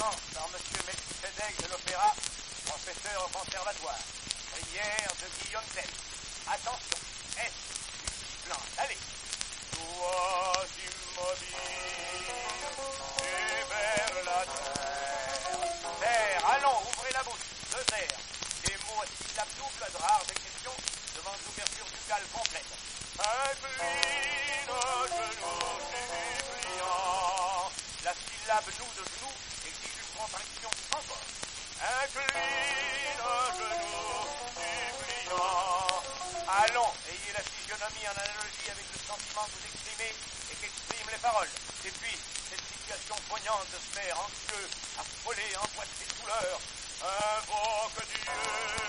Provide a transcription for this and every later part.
Chant par Monsieur Melchizedek de l'Opéra, professeur au conservatoire. Prière de Guillaume Tell. Attention, S, une plante, allez. Toi immobile, et vers la terre. Terre, allons, ouvrez la bouche. Deux terres. Des mots à syllabes doubles de rares exceptions devant l'ouverture buccale complète. Incline au genou suppliant. La syllabe nous de genou exige une contraction sans corps. Incline au genou suppliant. Allons, ayez la physionomie en analogie avec le sentiment que vous exprimez et qu'expriment les paroles. Et puis, cette situation poignante se fait anxieux, affolé, emboîte ses couleurs. Invoque Dieu,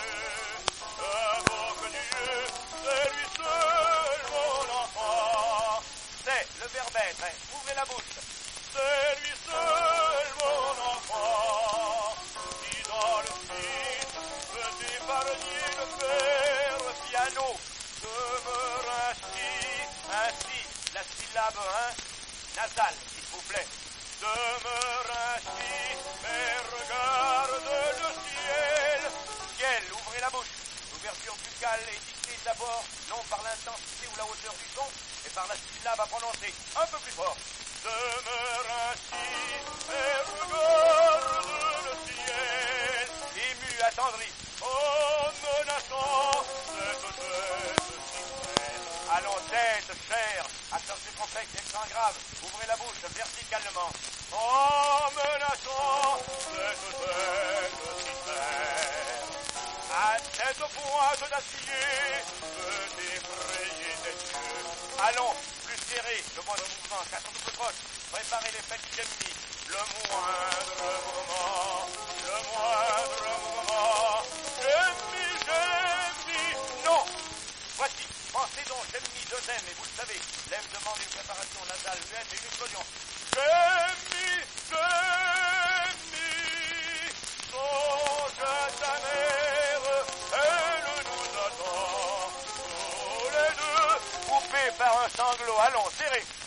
c'est lui seul mon enfant. C'est le verbe être, ouvrez la bouche. C'est lui seul mon enfant, qui dans le Fils peut épargner le Père. Piano, demeure ainsi, la syllabe 1, nasale, s'il vous plaît. Demeure ainsi, mais regarde le ciel. Ciel, ouvrez la bouche. L'ouverture buccale est dictée d'abord non par l'intensité ou la hauteur du son, mais par la syllabe à prononcer. Un peu plus fort. Demeure ainsi, mais regarde le ciel. Ému, attendri, oh menaçant cette tête si près. Allons, tête, chair, accent circonflexe, accent grave. Ouvrez la bouche verticalement. Oh menaçant cette tête si près. À cette pointe d'acier peut effrayer tes yeux. Allons, plus serré, le moindre mouvement, 4 double croche. Préparez les fêtes Gemini. Le moindre mouvement. Gemini. Non. Voici, pensez donc Gemini, 2 M, et vous le savez, l'M demande une préparation nasale muette et une explosion. Gemini, songe à ta mère, elle nous attend, tous les deux, coupés par un sanglot, allons, serrez.